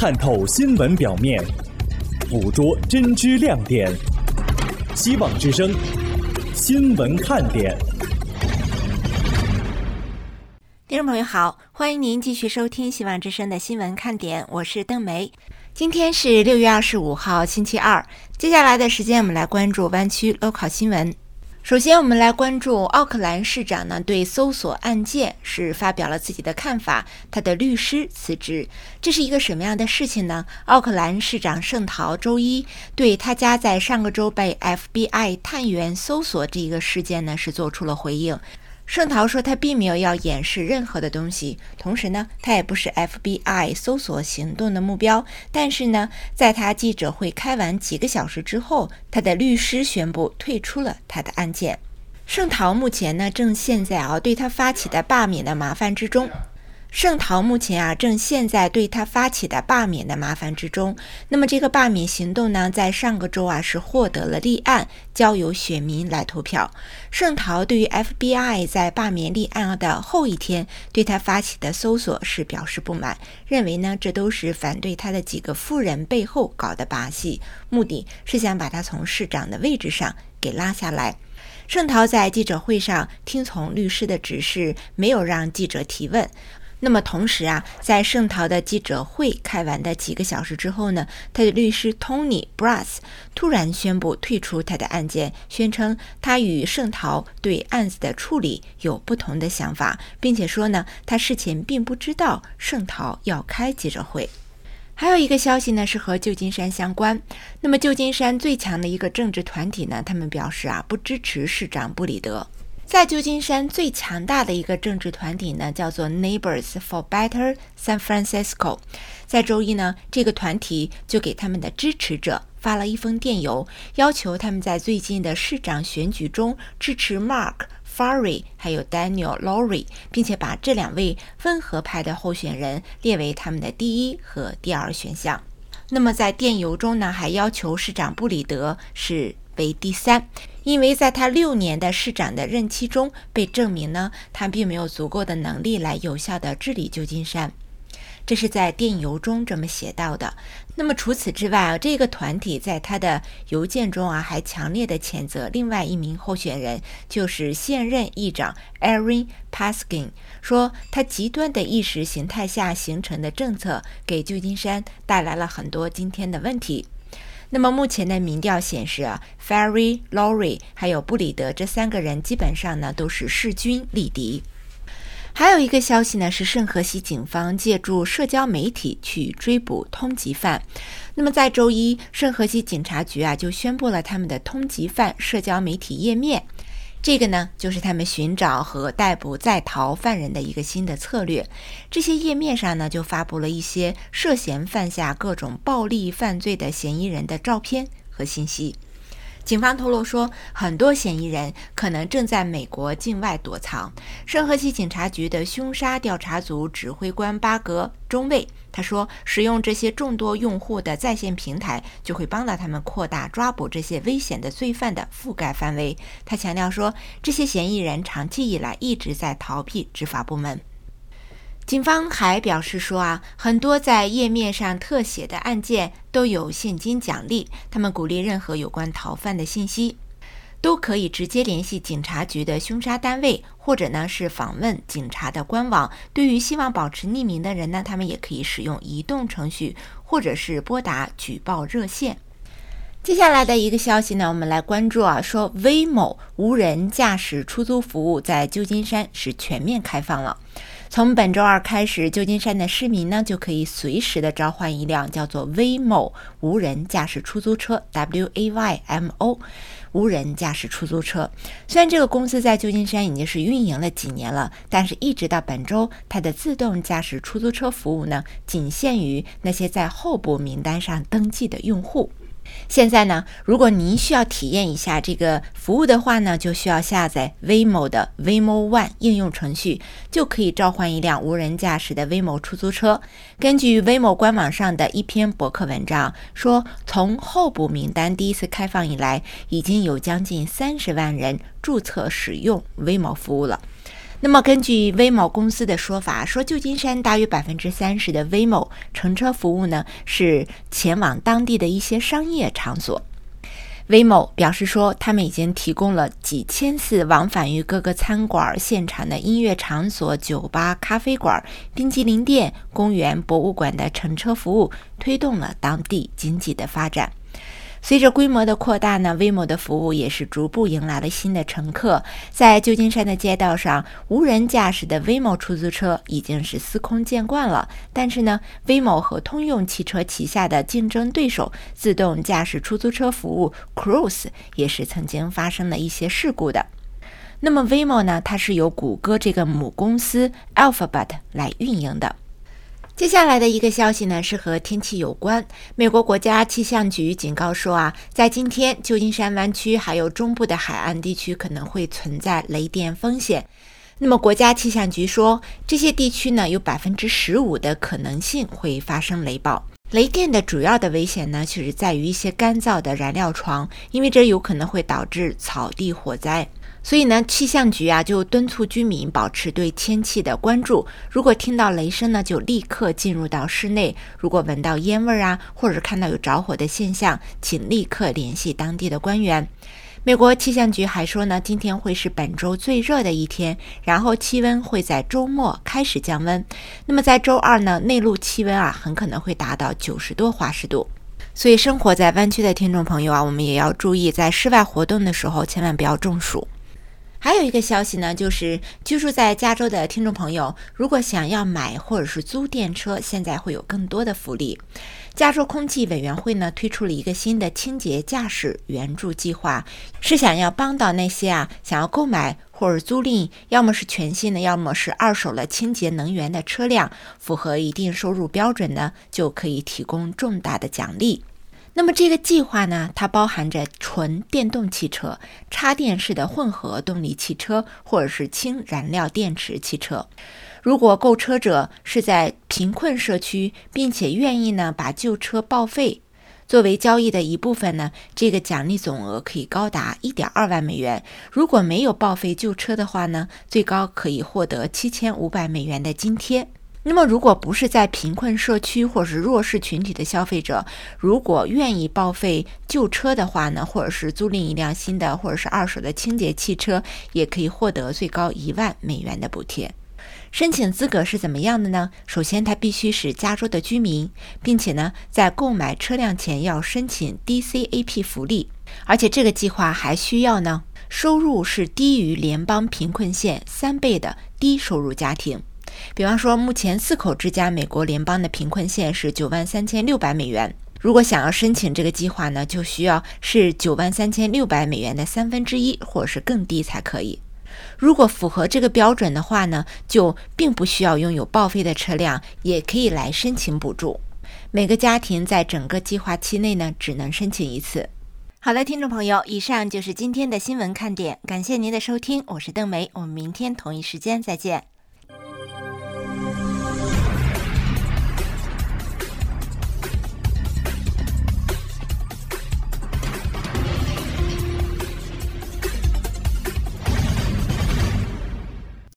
探透新闻表面，捕捉真知亮点。希望之声，新闻看点。 听众朋友好，欢迎您继续收听希望之声的新闻看点，我是邓梅。今天是6月25号星期二，接下来的时间我们来关注湾区 local 新闻。首先我们来关注奥克兰市长呢对搜索案件是发表了自己的看法，他的律师辞职。这是一个什么样的事情呢？奥克兰市长圣陶周一对他家在上个周被 FBI 探员搜索这个事件呢是做出了回应。圣陶说他并没有要掩饰任何的东西，同时呢他也不是 FBI 搜索行动的目标，但是呢在他记者会开完几个小时之后，他的律师宣布退出了他的案件。圣陶目前呢正陷在对他发起的罢免的麻烦之中。正陷在对他发起的罢免的麻烦之中。那么这个罢免行动呢，在上个周是获得了立案，交由选民来投票。圣陶对于 FBI 在罢免立案的后一天对他发起的搜索是表示不满，认为呢这都是反对他的几个夫人背后搞的把戏，目的是想把他从市长的位置上给拉下来。圣陶在记者会上听从律师的指示，没有让记者提问。那么同时在圣陶的记者会开完的几个小时之后呢，他的律师 Tony Brass 突然宣布退出他的案件，宣称他与圣陶对案子的处理有不同的想法，并且说呢，他事前并不知道圣陶要开记者会。还有一个消息呢是和旧金山相关。那么旧金山最强的一个政治团体呢，他们表示不支持市长布里德。在旧金山最强大的一个政治团体呢，叫做 Neighbors for Better San Francisco。在周一呢，这个团体就给他们的支持者发了一封电邮，要求他们在最近的市长选举中支持 Mark Farey 还有 Daniel Lowry， 并且把这两位温和派的候选人列为他们的第一和第二选项。那么在电邮中呢，还要求市长布里德是为第三，因为在他6年的市长的任期中被证明呢，他并没有足够的能力来有效的治理旧金山。这是在电邮中这么写到的。那么除此之外这个团体在他的邮件中还强烈的谴责另外一名候选人，就是现任议长 Erin Paskin， 说他极端的意识形态下形成的政策给旧金山带来了很多今天的问题。那么目前的民调显示Farey、Lowry 还有布里德这3个人基本上呢都是势均力敌。还有一个消息呢是圣荷西警方借助社交媒体去追捕通缉犯。那么在周一，圣荷西警察局就宣布了他们的通缉犯社交媒体页面。这个呢就是他们寻找和逮捕在逃犯人的一个新的策略。这些页面上呢就发布了一些涉嫌犯下各种暴力犯罪的嫌疑人的照片和信息。警方透露说，很多嫌疑人可能正在美国境外躲藏。圣荷西警察局的凶杀调查组指挥官巴格中尉他说，使用这些众多用户的在线平台就会帮到他们扩大抓捕这些危险的罪犯的覆盖范围。他强调说，这些嫌疑人长期以来一直在逃避执法部门。警方还表示说很多在页面上特写的案件都有现金奖励，他们鼓励任何有关逃犯的信息都可以直接联系警察局的凶杀单位，或者呢是访问警察的官网。对于希望保持匿名的人呢，他们也可以使用移动程序或者是拨打举报热线。接下来的一个消息呢，我们来关注说 Waymo 无人驾驶出租服务在旧金山是全面开放了。从本周二开始，旧金山的市民呢就可以随时的召唤一辆叫做 Waymo 无人驾驶出租车 WAYMO 无人驾驶出租车。虽然这个公司在旧金山已经是运营了几年了，但是一直到本周，它的自动驾驶出租车服务呢仅限于那些在候补名单上登记的用户。现在呢，如果您需要体验一下这个服务的话呢，就需要下载 Waymo 的 Waymo One 应用程序，就可以召唤一辆无人驾驶的 Waymo 出租车。根据 Waymo 官网上的一篇博客文章说，从候补名单第一次开放以来，已经有将近30万人注册使用 Waymo 服务了。 那么根据 Waymo 公司的说法，说旧金山大约 30% 的 Waymo 乘车服务呢是前往当地的一些商业场所。Waymo 表示说，他们已经提供了几千次往返于各个餐馆、现场的音乐场所、酒吧、咖啡馆、冰淇淋店、公园、博物馆的乘车服务，推动了当地经济的发展。随着规模的扩大呢，Waymo 的服务也是逐步迎来了新的乘客。在旧金山的街道上，无人驾驶的 Waymo 出租车已经是司空见惯了。但是呢，Waymo 和通用汽车旗下的竞争对手自动驾驶出租车服务 Cruise 也是曾经发生了一些事故的。那么 Waymo 呢，它是由谷歌这个母公司 Alphabet 来运营的。接下来的一个消息呢，是和天气有关。美国国家气象局警告说在今天旧金山湾区还有中部的海岸地区可能会存在雷电风险。那么国家气象局说，这些地区呢有 15% 的可能性会发生雷暴。雷电的主要的危险呢，就是在于一些干燥的燃料床，因为这有可能会导致草地火灾。所以呢，气象局就敦促居民保持对天气的关注。如果听到雷声呢，就立刻进入到室内。如果闻到烟味或者看到有着火的现象，请立刻联系当地的官员。美国气象局还说呢，今天会是本周最热的一天，然后气温会在周末开始降温。那么在周二呢，内陆气温很可能会达到90多华氏度。所以生活在湾区的听众朋友我们也要注意，在室外活动的时候千万不要中暑。还有一个消息呢，就是居住在加州的听众朋友，如果想要买或者是租电车，现在会有更多的福利。加州空气委员会呢推出了一个新的清洁驾驶援助计划，是想要帮到那些想要购买或者租赁要么是全新的要么是二手的清洁能源的车辆，符合一定收入标准呢，就可以提供重大的奖励。那么这个计划呢，它包含着纯电动汽车、插电式的混合动力汽车或者是氢燃料电池汽车。如果购车者是在贫困社区，并且愿意呢把旧车报废作为交易的一部分呢，这个奖励总额可以高达 1.2 万美元。如果没有报废旧车的话呢，最高可以获得7500美元的津贴。那么如果不是在贫困社区或是弱势群体的消费者，如果愿意报废旧车的话呢，或者是租赁一辆新的或者是二手的清洁汽车，也可以获得最高1万美元的补贴。申请资格是怎么样的呢？首先他必须是加州的居民，并且呢在购买车辆前要申请 DCAP 福利，而且这个计划还需要呢收入是低于联邦贫困线3倍的低收入家庭。比方说目前4口之家美国联邦的贫困线是93600美元，如果想要申请这个计划呢，就需要是93600美元的1/3或者是更低才可以。如果符合这个标准的话呢，就并不需要拥有报废的车辆，也可以来申请补助。每个家庭在整个计划期内呢，只能申请一次。好的，听众朋友，以上就是今天的新闻看点，感谢您的收听，我是邓梅，我们明天同一时间再见。